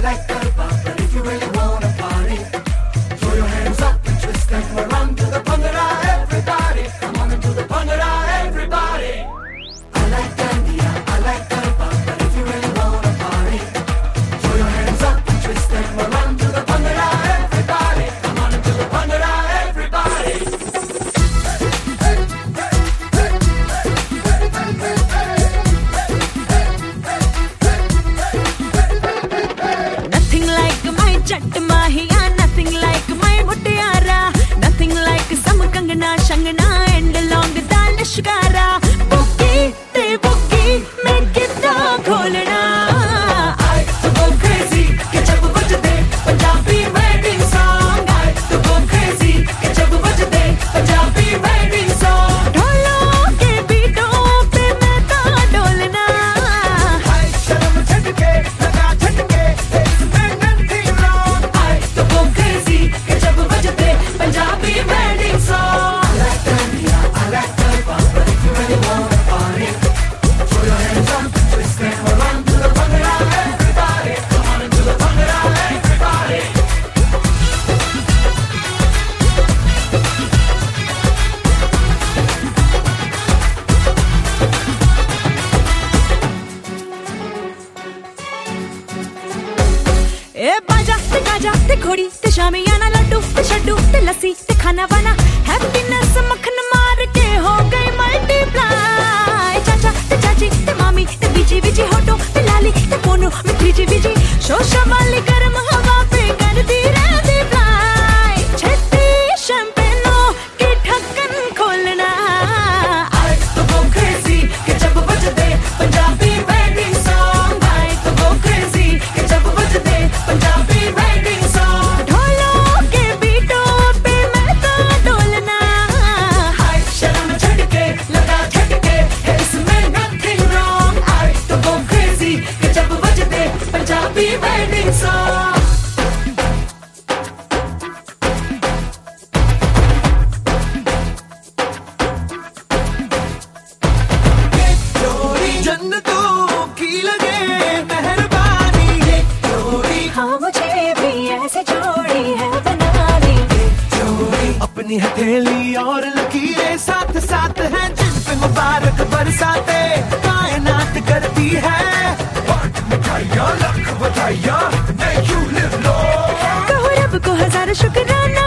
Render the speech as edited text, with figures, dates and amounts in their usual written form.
like Garba, but if you really wanna party, throw your hands up and twist them around to the Bhangra, everybody. Come on into the Bhangra, everybody. I like Dandiya, I like Garba, but if you really wanna party, throw your hands up and twist them around to the Bhangra, everybody. Come on into the Bhangra, everybody. Nothing like my Jatt Mahiya, nothing like my Muttiara, nothing like some Kangana, Shangana and long dal Shikara. Boogie, te boogie, make it the kholna. I to go crazy, ke jab bajde Punjabi wedding song. I to go crazy, ke jab bajde Punjabi wedding song. ढोलों के बीटों पे मैं तो डोलना. हाय शर्म झटके लगा झटके इसमें nothing wrong. I to go crazy, ke jab bajde Punjabi wedding song. I like Dandiya, I like Garba, but if you really wanna party, throw your hands up and twist them around to the Bhangra, everybody. Come on into the Bhangra, everybody. ए बाजा ते Gaza ते घोड़ी ते शामियाना लड्डू ते शड्डू ते लस्सी ते खाना वाना हैप्पीनेस मक्खन मार के हो गई मल्टीप्लाई. चाचा ते चाची ते मामी ते बीजी बीजी होटो ते लाली ते पोनू में त्रीजी बीजी शोशा वाली गर्म हवा पे करती रहती फ्लाई. छेती शैंपेनों की ढक्कन खोलना. I to go crazy के जब बजते Punjabi wedding song. I to go crazy के जब बजते पंजाबी wedding song. ढोलों के बीटों पे मैं तो डोलना. हाय शर्म झटके लगा झटके है इसमें nothing wrong. I to go crazy के जब बजते पंजाबी wedding song. जोड़ी जन्नतों की लगे मेहरबानी, ये जोड़ी हाँ मुझे भी ऐसे जोड़ी है बनानी. जोड़ी अपनी हथेली और लकीरें साथ साथ हैं जिन पे मुबारक बरसाते कायनात करती है. बांट मिठाइयाँ लख बधाइयाँ, may you live long. कहो रब को हजार शुक्राना.